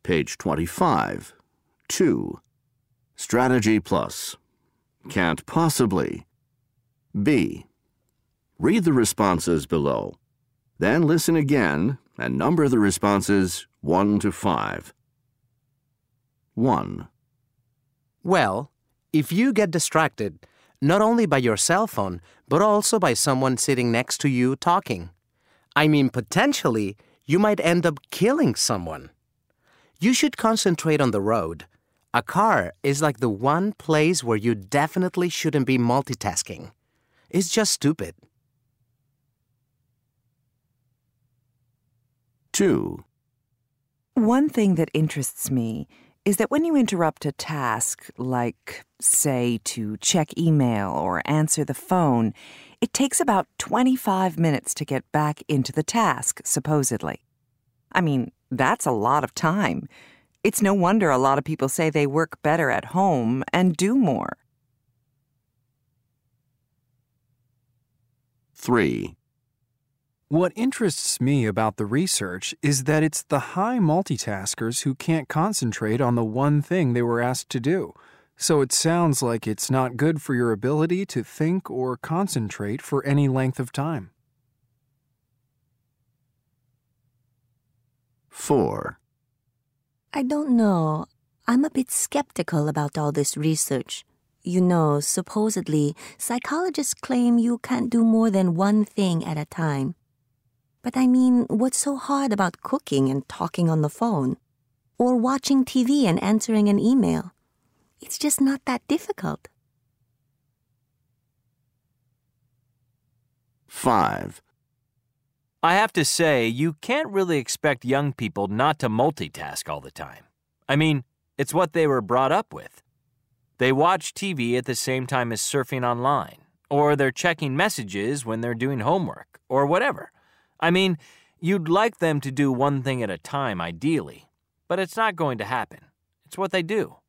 Page 25. 2. Strategy plus. Can't possibly. B. Read the responses below. Then listen again and number the responses 1 to 5. 1. Well, if you get distracted, not only by your cell phone, but also by someone sitting next to you talking. I mean, potentially, you might end up killing someone. You should concentrate on the road. A car is like the one place where you definitely shouldn't be multitasking. It's just stupid. 2. One thing that interests me is that when you interrupt a task, like, say, to check email or answer the phone, it takes about 25 minutes to get back into the task, supposedly. I mean, that's a lot of time. It's no wonder a lot of people say they work better at home and do more. 3. What interests me about the research is that it's the high multitaskers who can't concentrate on the one thing they were asked to do. So it sounds like it's not good for your ability to think or concentrate for any length of time. 4. I don't know. I'm a bit skeptical about all this research. You know, supposedly, psychologists claim you can't do more than one thing at a time. But I mean, what's so hard about cooking and talking on the phone? Or watching TV and answering an email? It's just not that difficult. 5. I have to say, you can't really expect young people not to multitask all the time. I mean, it's what they were brought up with. They watch TV at the same time as surfing online, or they're checking messages when they're doing homework, or whatever. I mean, you'd like them to do one thing at a time, ideally, but it's not going to happen. It's what they do.